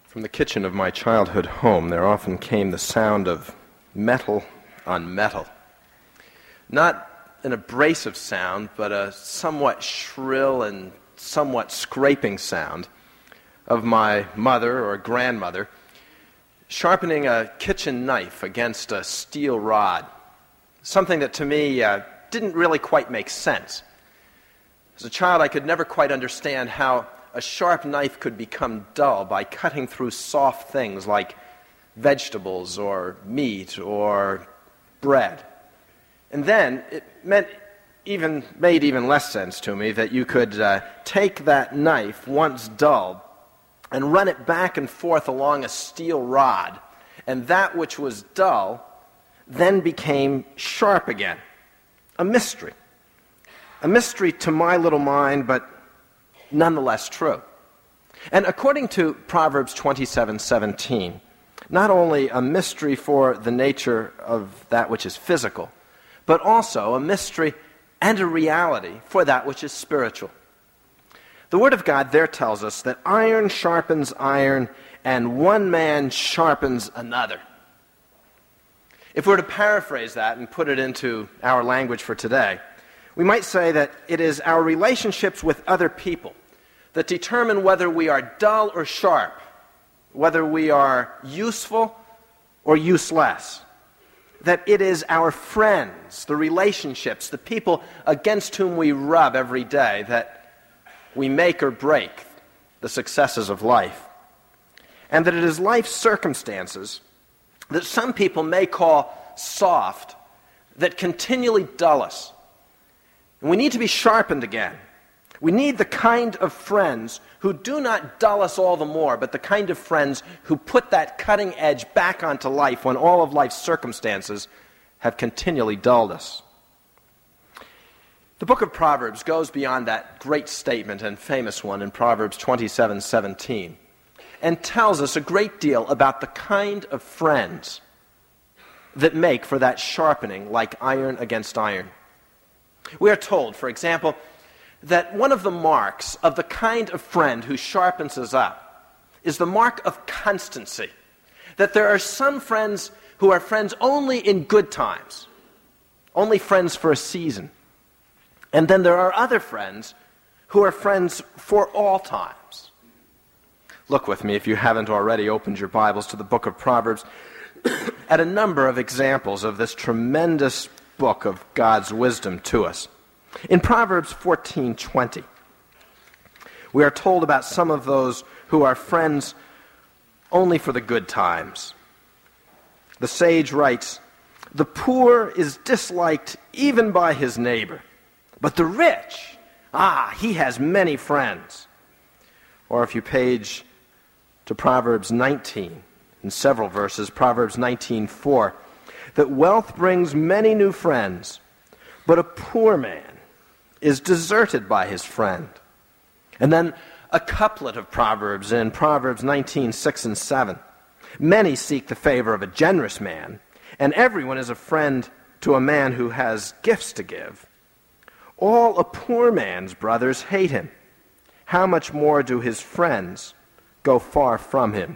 From the kitchen of my childhood home, there often came the sound of metal on metal. Not an abrasive sound, but a somewhat shrill and somewhat scraping sound of my mother or grandmother sharpening a kitchen knife against a steel rod. Something that to me didn't really quite make sense. As a child, I could never quite understand how a sharp knife could become dull by cutting through soft things like vegetables or meat or bread. And then it made even less sense to me that you could take that knife, once dull, and run it back and forth along a steel rod, and that which was dull then became sharp again. A mystery. A mystery to my little mind, but nonetheless true. And according to Proverbs 27:17, not only a mystery for the nature of that which is physical, but also a mystery and a reality for that which is spiritual. The Word of God there tells us that iron sharpens iron, and one man sharpens another. If we were to paraphrase that and put it into our language for today, we might say that it is our relationships with other people that determine whether we are dull or sharp, whether we are useful or useless. That it is our friends, the relationships, the people against whom we rub every day, that we make or break the successes of life. And that it is life's circumstances that some people may call soft that continually dull us. And we need to be sharpened again. We need the kind of friends who do not dull us all the more, but the kind of friends who put that cutting edge back onto life when all of life's circumstances have continually dulled us. The book of Proverbs goes beyond that great statement and famous one in Proverbs 27:17 and tells us a great deal about the kind of friends that make for that sharpening like iron against iron. We are told, for example, that one of the marks of the kind of friend who sharpens us up is the mark of constancy. That there are some friends who are friends only in good times, only friends for a season. And then there are other friends who are friends for all times. Look with me, if you haven't already opened your Bibles to the book of Proverbs, at a number of examples of this tremendous book of God's wisdom to us. In Proverbs 14:20, we are told about some of those who are friends only for the good times. The sage writes, "The poor is disliked even by his neighbor, but the rich, he has many friends." Or if you page to Proverbs 19, in several verses, Proverbs 19:4, that wealth brings many new friends, but a poor man is deserted by his friend. And then a couplet of Proverbs in Proverbs 19:6 and 7. Many seek the favor of a generous man, and everyone is a friend to a man who has gifts to give. All a poor man's brothers hate him. How much more do his friends go far from him?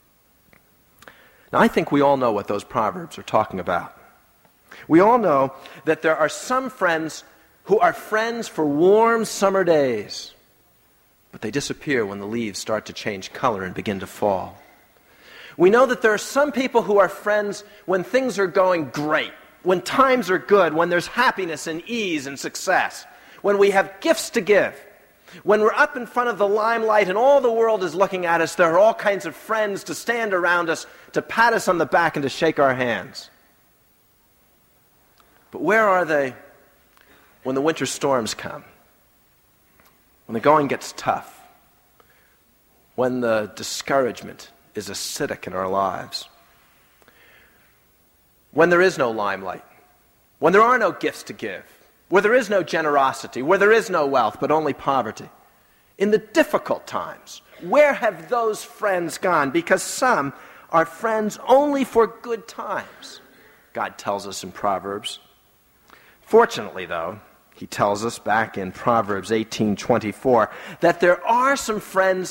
Now, I think we all know what those Proverbs are talking about. We all know that there are some friends who are friends for warm summer days, but they disappear when the leaves start to change color and begin to fall. We know that there are some people who are friends when things are going great, when times are good, when there's happiness and ease and success, when we have gifts to give, when we're up in front of the limelight and all the world is looking at us. There are all kinds of friends to stand around us, to pat us on the back and to shake our hands. But where are they when the winter storms come, when the going gets tough, when the discouragement is acidic in our lives, when there is no limelight, when there are no gifts to give, where there is no generosity, where there is no wealth, but only poverty? In the difficult times, where have those friends gone? Because some are friends only for good times, God tells us in Proverbs. Fortunately, though, he tells us back in Proverbs 18:24 that there are some friends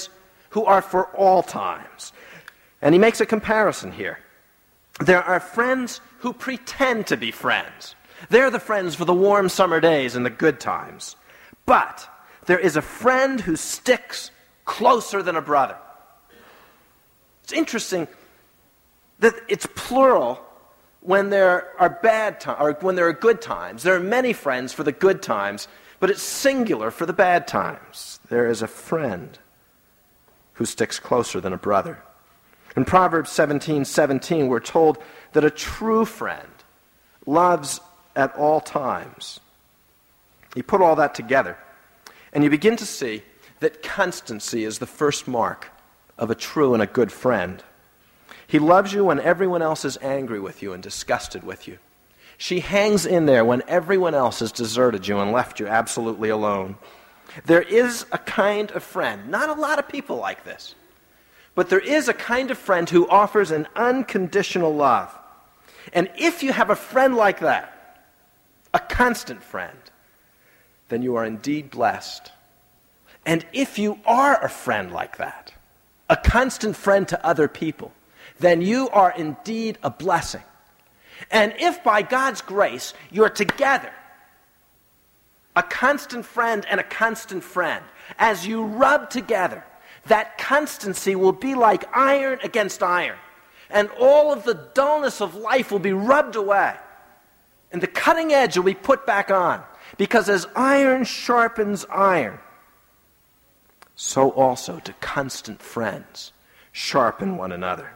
who are for all times. And he makes a comparison here. There are friends who pretend to be friends. They're the friends for the warm summer days and the good times. But there is a friend who sticks closer than a brother. It's interesting that it's plural when there are bad times, or when there are good times. There are many friends for the good times, but it's singular for the bad times. There is a friend who sticks closer than a brother. In Proverbs 17:17, we're told that a true friend loves at all times. You put all that together, and you begin to see that constancy is the first mark of a true and a good friend. He loves you when everyone else is angry with you and disgusted with you. She hangs in there when everyone else has deserted you and left you absolutely alone. There is a kind of friend, not a lot of people like this, but there is a kind of friend who offers an unconditional love. And if you have a friend like that, a constant friend, then you are indeed blessed. And if you are a friend like that, a constant friend to other people, then you are indeed a blessing. And if by God's grace you're together, a constant friend and a constant friend, as you rub together, that constancy will be like iron against iron. And all of the dullness of life will be rubbed away. And the cutting edge will be put back on. Because as iron sharpens iron, so also do constant friends sharpen one another.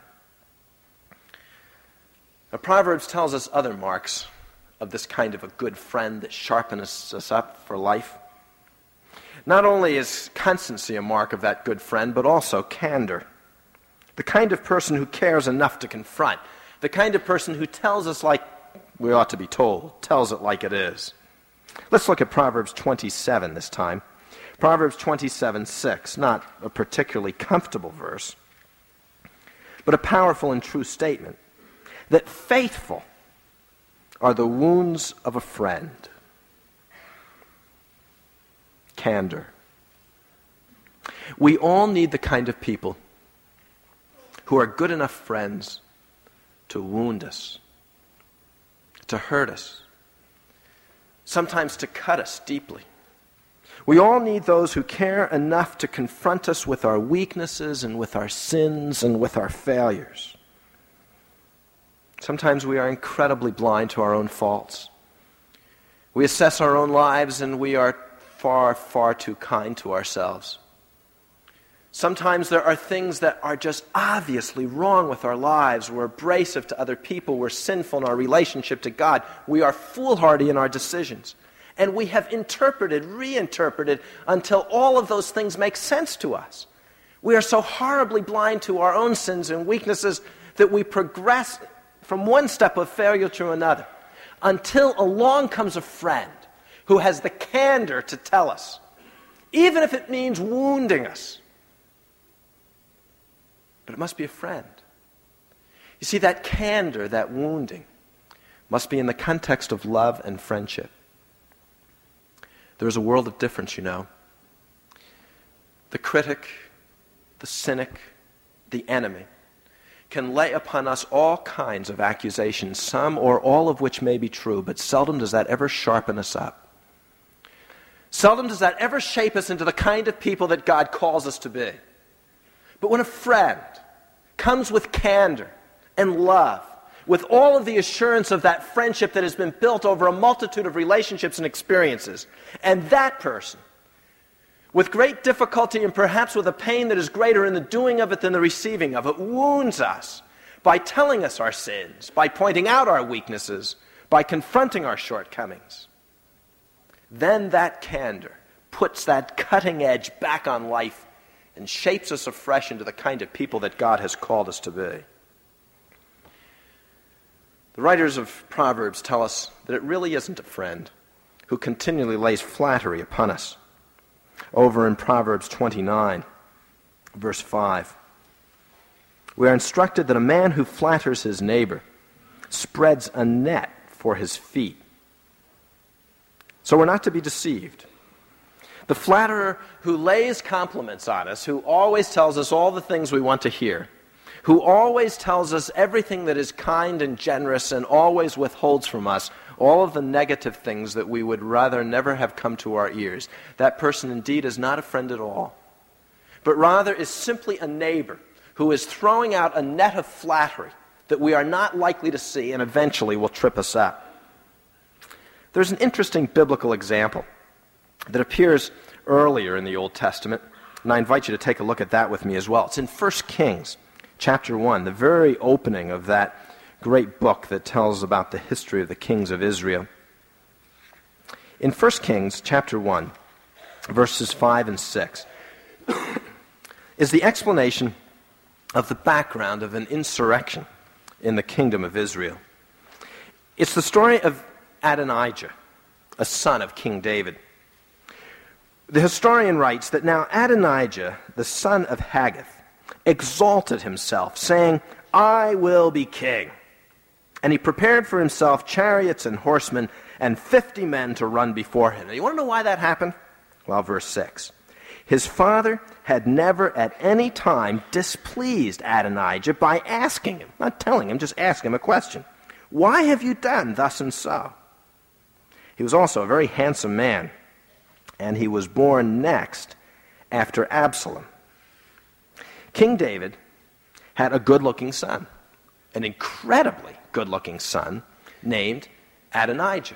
Now, Proverbs tells us other marks of this kind of a good friend that sharpens us up for life. Not only is constancy a mark of that good friend, but also candor. The kind of person who cares enough to confront. The kind of person who tells us like we ought to be told, tells it like it is. Let's look at Proverbs 27 this time. Proverbs 27:6, not a particularly comfortable verse, but a powerful and true statement that faithful are the wounds of a friend. Candor. We all need the kind of people who are good enough friends to wound us, to hurt us, sometimes to cut us deeply. We all need those who care enough to confront us with our weaknesses and with our sins and with our failures. Sometimes we are incredibly blind to our own faults. We assess our own lives and we are far, far too kind to ourselves. Sometimes there are things that are just obviously wrong with our lives. We're abrasive to other people. We're sinful in our relationship to God. We are foolhardy in our decisions. And we have interpreted, reinterpreted, until all of those things make sense to us. We are so horribly blind to our own sins and weaknesses that we progress from one step of failure to another, until along comes a friend who has the candor to tell us, even if it means wounding us. But it must be a friend. You see, that candor, that wounding, must be in the context of love and friendship. There is a world of difference, you know. The critic, the cynic, the enemy can lay upon us all kinds of accusations, some or all of which may be true, but seldom does that ever sharpen us up. Seldom does that ever shape us into the kind of people that God calls us to be. But when a friend comes with candor and love, with all of the assurance of that friendship that has been built over a multitude of relationships and experiences, and that person, with great difficulty and perhaps with a pain that is greater in the doing of it than the receiving of it, wounds us by telling us our sins, by pointing out our weaknesses, by confronting our shortcomings. Then that candor puts that cutting edge back on life and shapes us afresh into the kind of people that God has called us to be. The writers of Proverbs tell us that it really isn't a friend who continually lays flattery upon us. Over in Proverbs 29, verse 5, we are instructed that a man who flatters his neighbor spreads a net for his feet. So we're not to be deceived. The flatterer who lays compliments on us, who always tells us all the things we want to hear, who always tells us everything that is kind and generous and always withholds from us all of the negative things that we would rather never have come to our ears. That person indeed is not a friend at all, but rather is simply a neighbor who is throwing out a net of flattery that we are not likely to see and eventually will trip us up. There's an interesting biblical example that appears earlier in the Old Testament, and I invite you to take a look at that with me as well. It's in 1 Kings chapter 1, the very opening of that great book that tells about the history of the kings of Israel. In 1 Kings chapter 1, verses 5 and 6, is the explanation of the background of an insurrection in the kingdom of Israel. It's the story of Adonijah, a son of King David. The historian writes that now Adonijah, the son of Haggith, exalted himself, saying, "I will be king." And he prepared for himself chariots and horsemen and 50 men to run before him. And you want to know why that happened? Well, verse 6. His father had never at any time displeased Adonijah by asking him, not telling him, just asking him a question. "Why have you done thus and so?" He was also a very handsome man, and he was born next after Absalom. King David had a good-looking son, an incredibly good-looking son named Adonijah.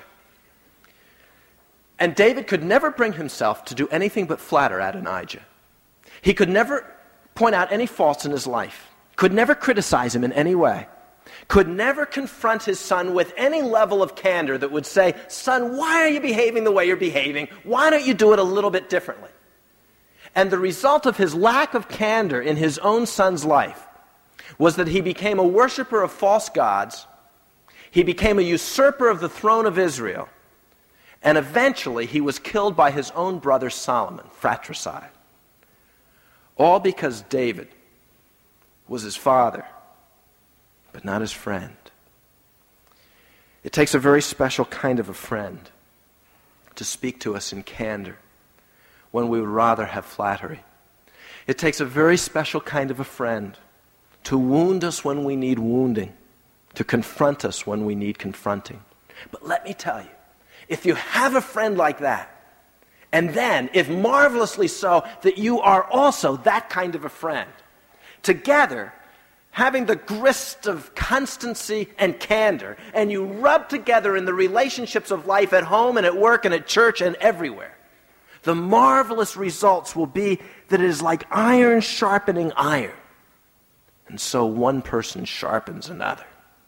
And David could never bring himself to do anything but flatter Adonijah. He could never point out any faults in his life, could never criticize him in any way, could never confront his son with any level of candor that would say, "Son, why are you behaving the way you're behaving? Why don't you do it a little bit differently?" And the result of his lack of candor in his own son's life was that he became a worshiper of false gods, he became a usurper of the throne of Israel, and eventually he was killed by his own brother Solomon, fratricide. All because David was his father, but not his friend. It takes a very special kind of a friend to speak to us in candor when we would rather have flattery. It takes a very special kind of a friend to wound us when we need wounding, to confront us when we need confronting. But let me tell you, if you have a friend like that, and then, if marvelously so, that you are also that kind of a friend, together, having the grist of constancy and candor, and you rub together in the relationships of life at home and at work and at church and everywhere, the marvelous results will be that it is like iron sharpening iron. And so one person sharpens another.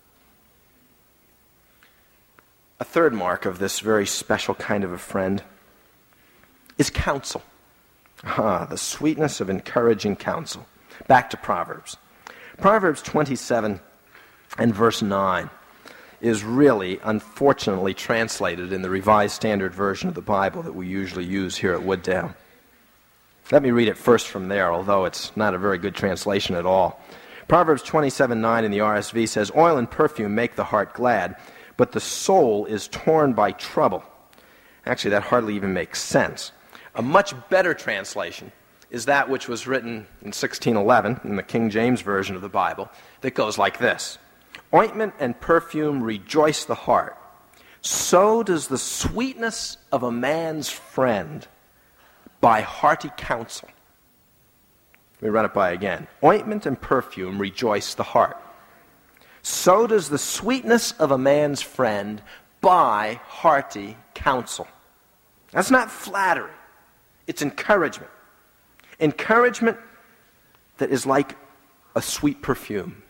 A third mark of this very special kind of a friend is counsel. The sweetness of encouraging counsel. Back to Proverbs. Proverbs 27 and verse 9 is really, unfortunately, translated in the Revised Standard Version of the Bible that we usually use here at Wooddale. Let me read it first from there, although it's not a very good translation at all. Proverbs 27:9 in the RSV says, "Oil and perfume make the heart glad, but the soul is torn by trouble." Actually, that hardly even makes sense. A much better translation is that which was written in 1611 in the King James Version of the Bible that goes like this: "Ointment and perfume rejoice the heart. So does the sweetness of a man's friend by hearty counsel." Let me run it by again. Ointment and perfume rejoice the heart. So does the sweetness of a man's friend by hearty counsel. That's not flattery. It's encouragement. Encouragement that is like a sweet perfume.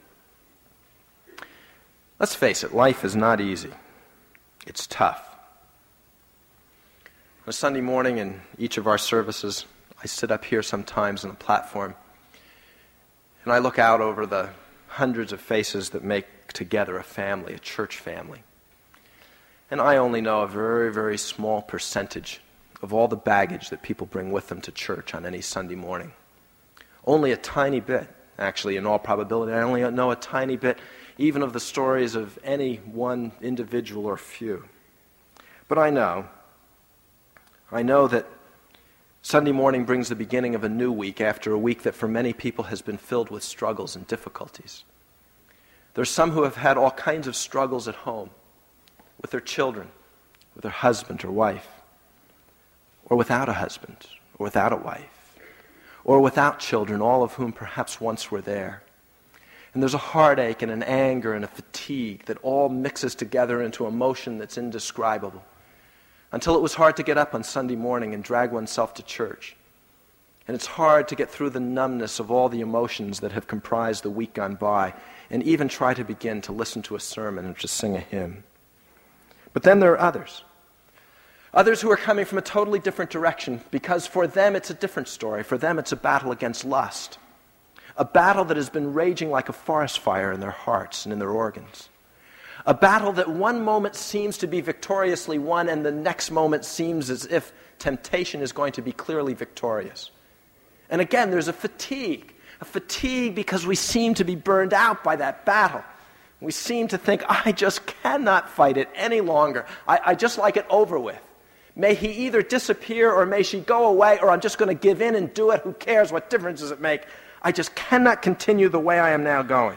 Let's face it, life is not easy. It's tough. On a Sunday morning in each of our services, I sit up here sometimes on the platform, and I look out over the hundreds of faces that make together a family, a church family. And I only know a very, very small percentage of all the baggage that people bring with them to church on any Sunday morning. Only a tiny bit, actually, in all probability. I only know a tiny bit even of the stories of any one individual or few. But I know that Sunday morning brings the beginning of a new week after a week that for many people has been filled with struggles and difficulties. There's some who have had all kinds of struggles at home, with their children, with their husband or wife, or without a husband, or without a wife, or without children, all of whom perhaps once were there. And there's a heartache and an anger and a fatigue that all mixes together into emotion that's indescribable, until it was hard to get up on Sunday morning and drag oneself to church. And it's hard to get through the numbness of all the emotions that have comprised the week gone by, and even try to begin to listen to a sermon or to sing a hymn. But then there are others who are coming from a totally different direction, because for them it's a different story. For them it's a battle against lust, a battle that has been raging like a forest fire in their hearts and in their organs, a battle that one moment seems to be victoriously won, and the next moment seems as if temptation is going to be clearly victorious. And again, there's a fatigue because we seem to be burned out by that battle. We seem to think, I just cannot fight it any longer. I just like it over with. May he either disappear or may she go away, or I'm just going to give in and do it. Who cares? What difference does it make? I just cannot continue the way I am now going.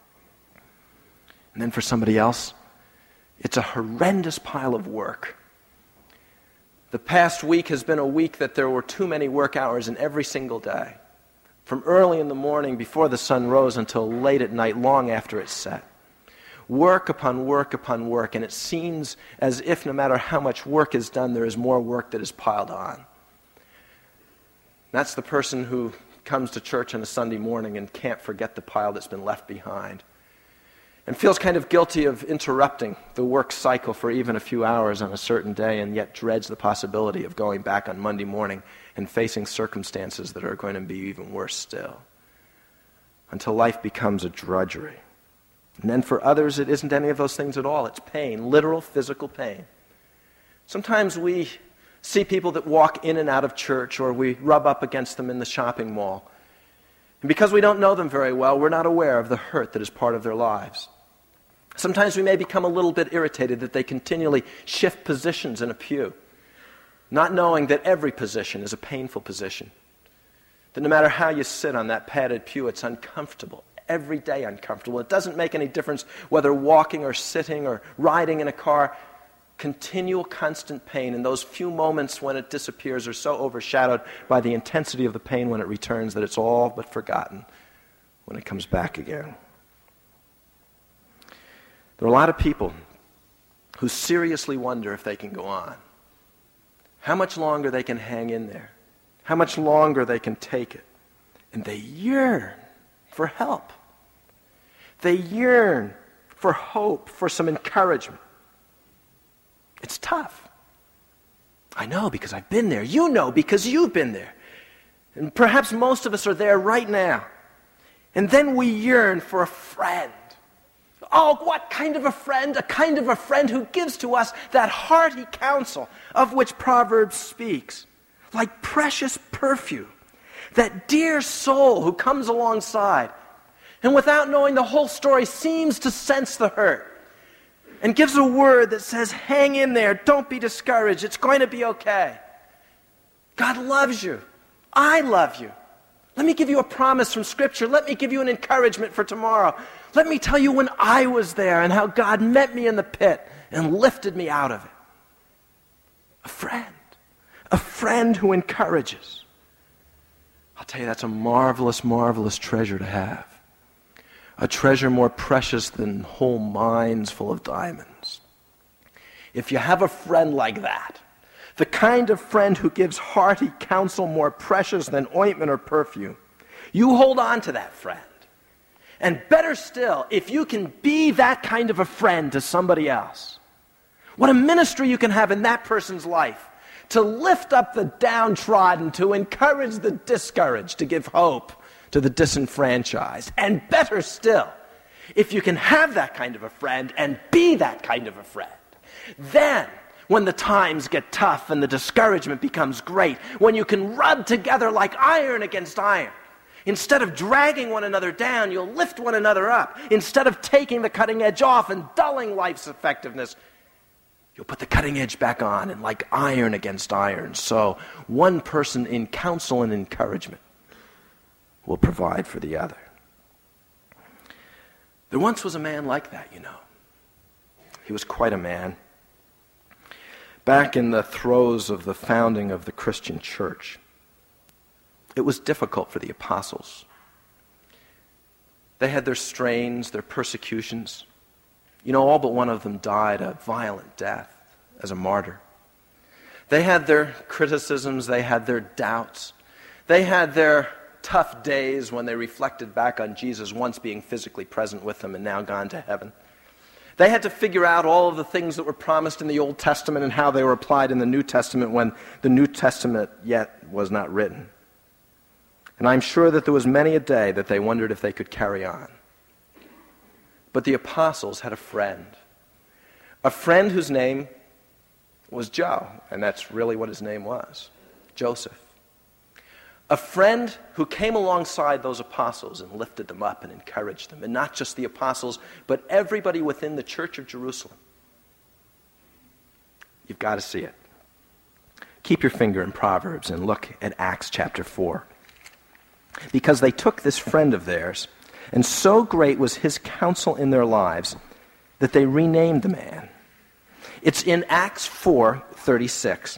And then for somebody else, it's a horrendous pile of work. The past week has been a week that there were too many work hours in every single day, from early in the morning before the sun rose until late at night, long after it's set. Work upon work upon work, and it seems as if no matter how much work is done, there is more work that is piled on. That's the person who comes to church on a Sunday morning and can't forget the pile that's been left behind, and feels kind of guilty of interrupting the work cycle for even a few hours on a certain day, and yet dreads the possibility of going back on Monday morning and facing circumstances that are going to be even worse still, until life becomes a drudgery. And then for others, it isn't any of those things at all. It's pain, literal physical pain. Sometimes we see people that walk in and out of church, or we rub up against them in the shopping mall. And because we don't know them very well, we're not aware of the hurt that is part of their lives. Sometimes we may become a little bit irritated that they continually shift positions in a pew, not knowing that every position is a painful position. That no matter how you sit on that padded pew, it's uncomfortable. Every day uncomfortable. It doesn't make any difference whether walking or sitting or riding in a car. Continual, constant pain, and those few moments when it disappears are so overshadowed by the intensity of the pain when it returns that it's all but forgotten when it comes back again. There are a lot of people who seriously wonder if they can go on, how much longer they can hang in there, how much longer they can take it, and they yearn for help. They yearn for hope, for some encouragement. It's tough. I know because I've been there. You know because you've been there. And perhaps most of us are there right now. And then we yearn for a friend. Oh, what kind of a friend? A kind of a friend who gives to us that hearty counsel of which Proverbs speaks, like precious perfume. That dear soul who comes alongside and without knowing the whole story seems to sense the hurt and gives a word that says, hang in there, don't be discouraged, it's going to be okay. God loves you. I love you. Let me give you a promise from Scripture. Let me give you an encouragement for tomorrow. Let me tell you when I was there and how God met me in the pit and lifted me out of it. A friend who encourages. I'll tell you, that's a marvelous, marvelous treasure to have. A treasure more precious than whole mines full of diamonds. If you have a friend like that, the kind of friend who gives hearty counsel more precious than ointment or perfume, you hold on to that friend. And better still, if you can be that kind of a friend to somebody else, what a ministry you can have in that person's life, to lift up the downtrodden, to encourage the discouraged, to give hope to the disenfranchised. And better still, if you can have that kind of a friend and be that kind of a friend, then when the times get tough and the discouragement becomes great, when you can rub together like iron against iron, instead of dragging one another down, you'll lift one another up. Instead of taking the cutting edge off and dulling life's effectiveness, You'll put the cutting edge back on, and like iron against iron, so one person in counsel and encouragement will provide for the other. There once was a man like that, you know. He was quite a man. Back in the throes of the founding of the Christian church, it was difficult for the apostles. They had their strains, their persecutions. You know, all but one of them died a violent death as a martyr. They had their criticisms, they had their doubts. They had their tough days when they reflected back on Jesus once being physically present with them and now gone to heaven. They had to figure out all of the things that were promised in the Old Testament and how they were applied in the New Testament when the New Testament yet was not written. And I'm sure that there was many a day that they wondered if they could carry on. But the apostles had a friend whose name was Joe, and that's really what his name was, Joseph. A friend who came alongside those apostles and lifted them up and encouraged them. And not just the apostles, but everybody within the church of Jerusalem. You've got to see it. Keep your finger in Proverbs and look at Acts chapter 4. Because they took this friend of theirs, and so great was his counsel in their lives that they renamed the man. It's in Acts 4:36.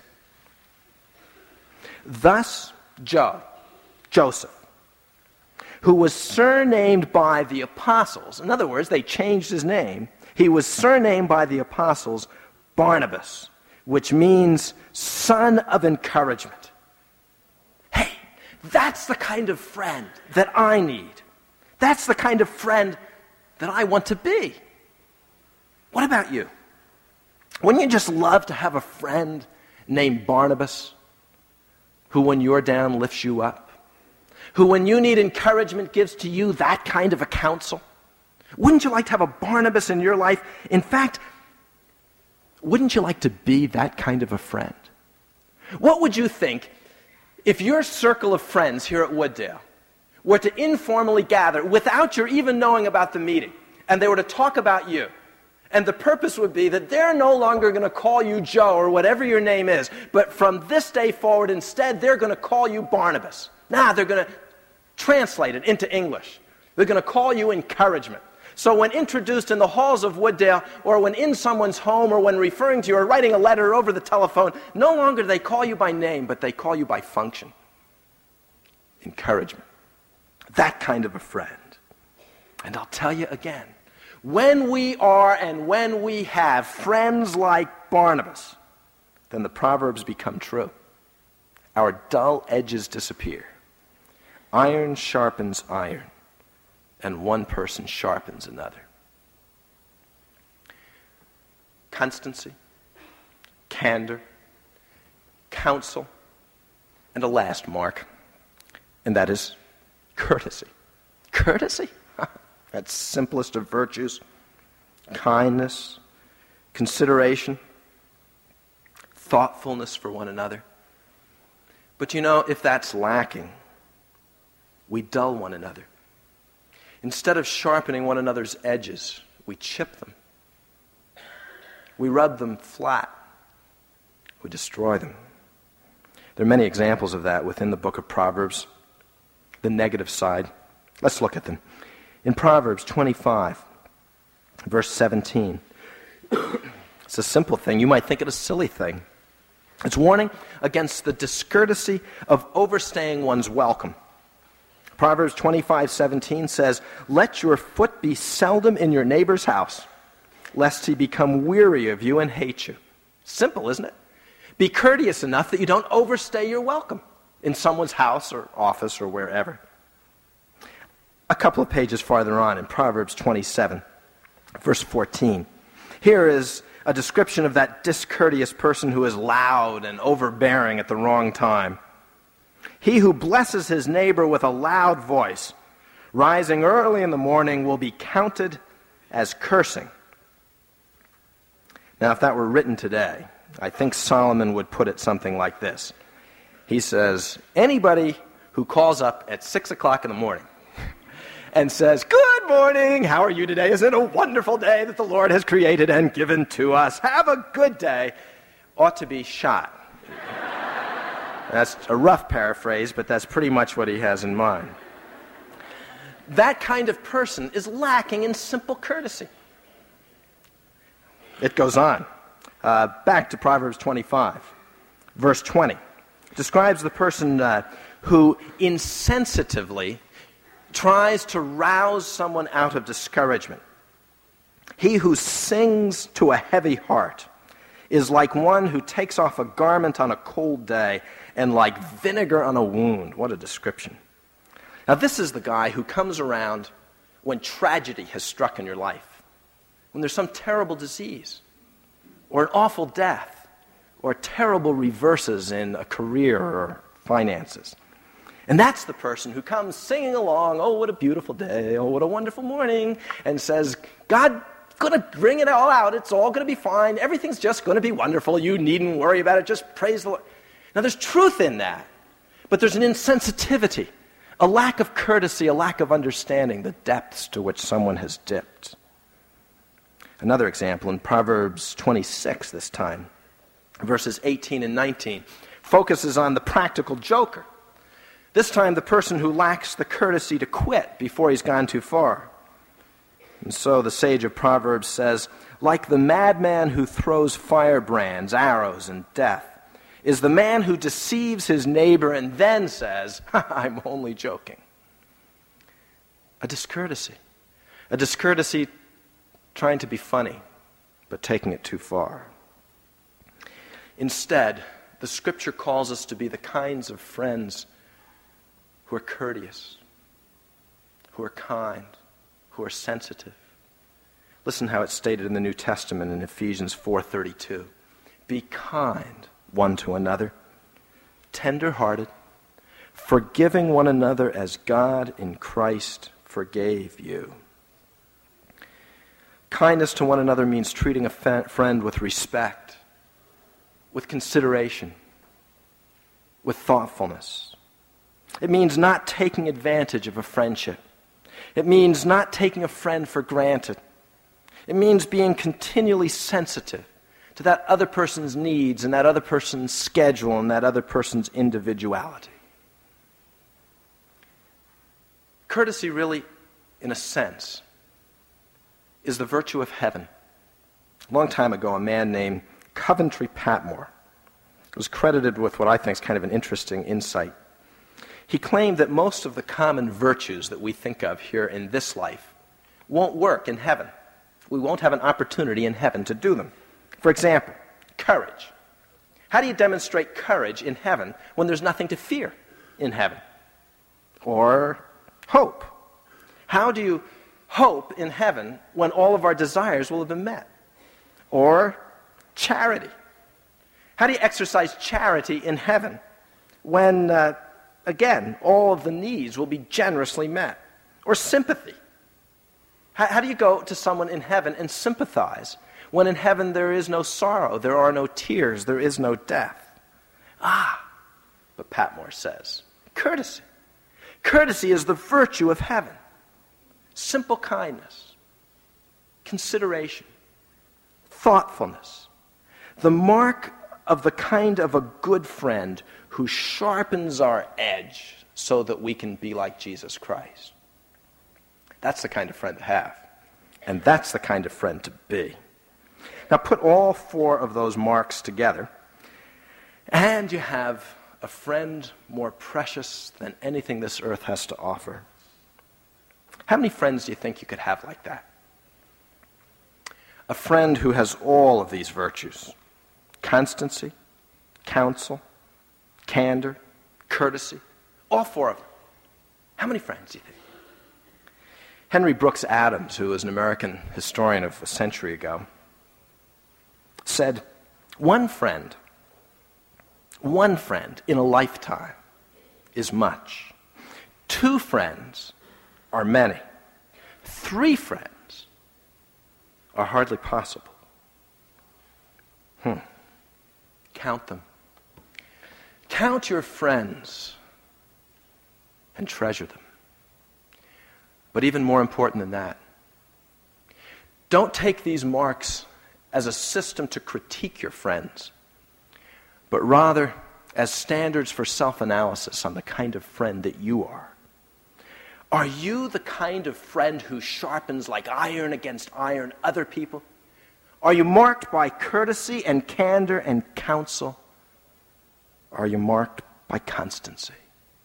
Thus Joseph, who was surnamed by the apostles, in other words, they changed his name, he was surnamed by the apostles Barnabas, which means son of encouragement. Hey, that's the kind of friend that I need. That's the kind of friend that I want to be. What about you? Wouldn't you just love to have a friend named Barnabas, who when you're down lifts you up? Who when you need encouragement gives to you that kind of a counsel? Wouldn't you like to have a Barnabas in your life? In fact, wouldn't you like to be that kind of a friend? What would you think if your circle of friends here at Wooddale were to informally gather without your even knowing about the meeting, and they were to talk about you? And the purpose would be that they're no longer going to call you Joe or whatever your name is, but from this day forward, instead, they're going to call you Barnabas. Now they're going to translate it into English. They're going to call you encouragement. So when introduced in the halls of Wooddale, or when in someone's home, or when referring to you, or writing a letter over the telephone, no longer do they call you by name, but they call you by function. Encouragement. That kind of a friend. And I'll tell you again, when we are and when we have friends like Barnabas, then the Proverbs become true. Our dull edges disappear. Iron sharpens iron, and one person sharpens another. Constancy, candor, counsel, and a last mark, and that is courtesy. Courtesy? That simplest of virtues. Kindness, consideration, thoughtfulness for one another. But you know, if that's lacking, we dull one another. Instead of sharpening one another's edges, we chip them. We rub them flat. We destroy them. There are many examples of that within the book of Proverbs. The negative side. Let's look at them. In Proverbs 25, verse 17, it's a simple thing. You might think it a silly thing. It's warning against the discourtesy of overstaying one's welcome. Proverbs 25:17 says, "Let your foot be seldom in your neighbor's house, lest he become weary of you and hate you." Simple, isn't it? Be courteous enough that you don't overstay your welcome in someone's house or office or wherever. A couple of pages farther on in Proverbs 27, verse 14. Here is a description of that discourteous person who is loud and overbearing at the wrong time. "He who blesses his neighbor with a loud voice, rising early in the morning, will be counted as cursing." Now, if that were written today, I think Solomon would put it something like this. He says, anybody who calls up at 6 o'clock in the morning and says, "Good Good morning. How are you today? Isn't it a wonderful day that the Lord has created and given to us? Have a good day. Ought to be shot. That's a rough paraphrase, but that's pretty much what he has in mind. That kind of person is lacking in simple courtesy. It goes on. Back to Proverbs 25, verse 20. It describes the person who insensitively tries to rouse someone out of discouragement. He who sings to a heavy heart is like one who takes off a garment on a cold day and like vinegar on a wound. What a description. Now, this is the guy who comes around when tragedy has struck in your life, when there's some terrible disease, or an awful death, or terrible reverses in a career or finances. And that's the person who comes singing along, oh, what a beautiful day, oh, what a wonderful morning, and says, God's going to bring it all out, it's all going to be fine, everything's just going to be wonderful, you needn't worry about it, just praise the Lord. Now, there's truth in that, but there's an insensitivity, a lack of courtesy, a lack of understanding the depths to which someone has dipped. Another example in Proverbs 26 this time, verses 18 and 19, focuses on the practical joker. This time the person who lacks the courtesy to quit before he's gone too far. And so the sage of Proverbs says, like the madman who throws firebrands, arrows, and death, is the man who deceives his neighbor and then says, I'm only joking. A discourtesy trying to be funny, but taking it too far. Instead, the Scripture calls us to be the kinds of friends who are courteous, who are kind, who are sensitive. Listen how it's stated in the New Testament in Ephesians 4:32. Be kind one to another, tender-hearted, forgiving one another as God in Christ forgave you. Kindness to one another means treating a friend with respect, with consideration, with thoughtfulness. It means not taking advantage of a friendship. It means not taking a friend for granted. It means being continually sensitive to that other person's needs and that other person's schedule and that other person's individuality. Courtesy really, in a sense, is the virtue of heaven. A long time ago, a man named Coventry Patmore was credited with what I think is kind of an interesting insight. He claimed that most of the common virtues that we think of here in this life won't work in heaven. We won't have an opportunity in heaven to do them. For example, courage. How do you demonstrate courage in heaven when there's nothing to fear in heaven? Or hope. How do you hope in heaven when all of our desires will have been met? Or charity. How do you exercise charity in heaven when, again, all of the needs will be generously met? Or sympathy. How do you go to someone in heaven and sympathize when in heaven there is no sorrow, there are no tears, there is no death? But Patmore says, courtesy. Courtesy is the virtue of heaven. Simple kindness, consideration, thoughtfulness. The mark of the kind of a good friend who sharpens our edge so that we can be like Jesus Christ. That's the kind of friend to have. And that's the kind of friend to be. Now put all four of those marks together, and you have a friend more precious than anything this earth has to offer. How many friends do you think you could have like that? A friend who has all of these virtues: constancy, counsel, candor, courtesy, all four of them. How many friends do you think? Henry Brooks Adams, who was an American historian of a century ago, said, one friend in a lifetime is much. 2 friends are many. 3 friends are hardly possible. Count them. Count your friends and treasure them. But even more important than that, don't take these marks as a system to critique your friends, but rather as standards for self-analysis on the kind of friend that you are. Are you the kind of friend who sharpens like iron against iron other people? Are you marked by courtesy and candor and counsel? Are you marked by constancy?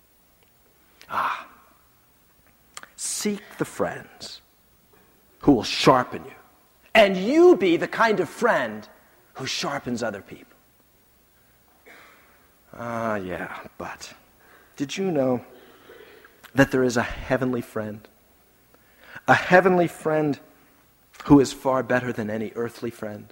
Seek the friends who will sharpen you, and you be the kind of friend who sharpens other people. Yeah, but did you know that there is a heavenly friend? A heavenly friend who is far better than any earthly friend.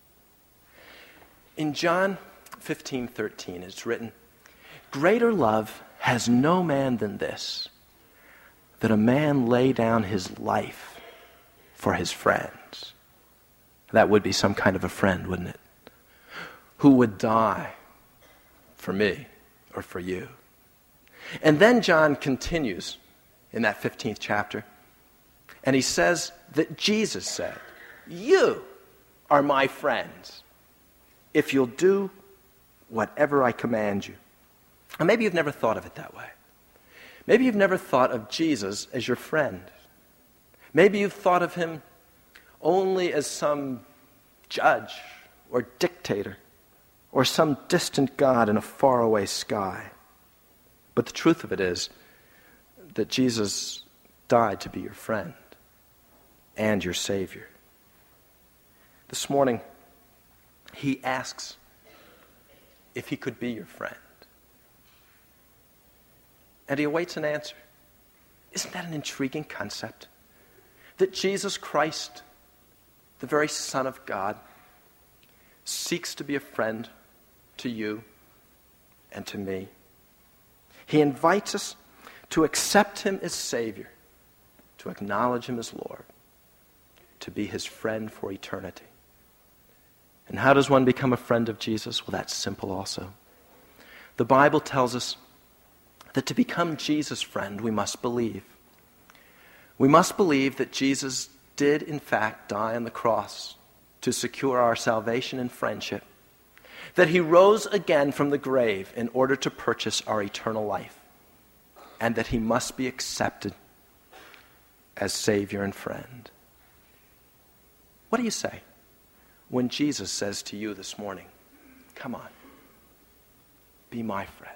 In John 15:13, it's written, "Greater love has no man than this, that a man lay down his life for his friends." That would be some kind of a friend, wouldn't it? Who would die for me or for you. And then John continues in that 15th chapter, and he says that Jesus said, "You are my friends if you'll do whatever I command you." And maybe you've never thought of it that way. Maybe you've never thought of Jesus as your friend. Maybe you've thought of him only as some judge or dictator or some distant God in a faraway sky. But the truth of it is that Jesus died to be your friend and your Savior. This morning, he asks if he could be your friend. And he awaits an answer. Isn't that an intriguing concept? That Jesus Christ, the very Son of God, seeks to be a friend to you and to me. He invites us to accept him as Savior, to acknowledge him as Lord, to be his friend for eternity. And how does one become a friend of Jesus? Well, that's simple also. The Bible tells us that to become Jesus' friend, we must believe. We must believe that Jesus did, in fact, die on the cross to secure our salvation and friendship, that he rose again from the grave in order to purchase our eternal life, and that he must be accepted as Savior and friend. What do you say when Jesus says to you this morning, "Come on, be my friend"?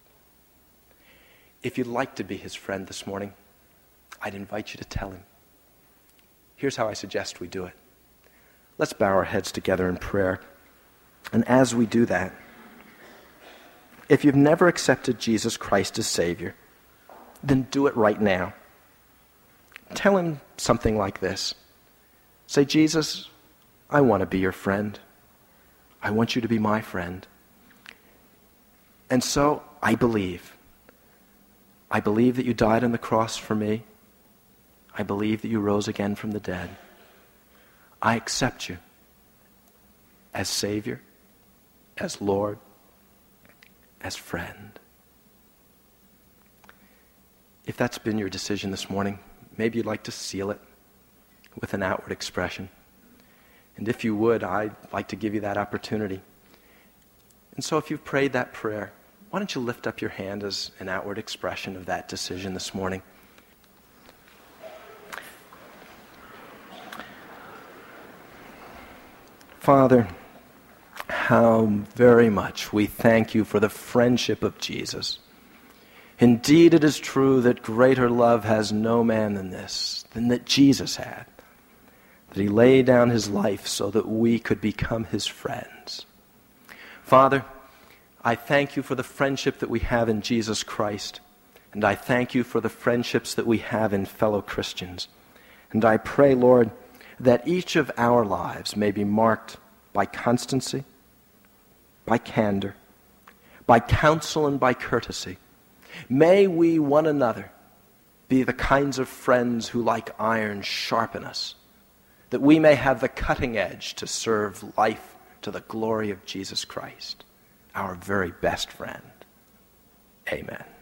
If you'd like to be his friend this morning, I'd invite you to tell him. Here's how I suggest we do it. Let's bow our heads together in prayer. And as we do that, if you've never accepted Jesus Christ as Savior, then do it right now. Tell him something like this. Say, "Jesus, I want to be your friend. I want you to be my friend. And so I believe. I believe that you died on the cross for me. I believe that you rose again from the dead. I accept you as Savior, as Lord, as friend." If that's been your decision this morning, maybe you'd like to seal it with an outward expression. And if you would, I'd like to give you that opportunity. And so if you've prayed that prayer, why don't you lift up your hand as an outward expression of that decision this morning? Father, how very much we thank you for the friendship of Jesus. Indeed, it is true that greater love has no man than this, than that Jesus had, that he laid down his life so that we could become his friends. Father, I thank you for the friendship that we have in Jesus Christ, and I thank you for the friendships that we have in fellow Christians. And I pray, Lord, that each of our lives may be marked by constancy, by candor, by counsel, and by courtesy. May we one another be the kinds of friends who like iron sharpen us, that we may have the cutting edge to serve life to the glory of Jesus Christ, our very best friend. Amen.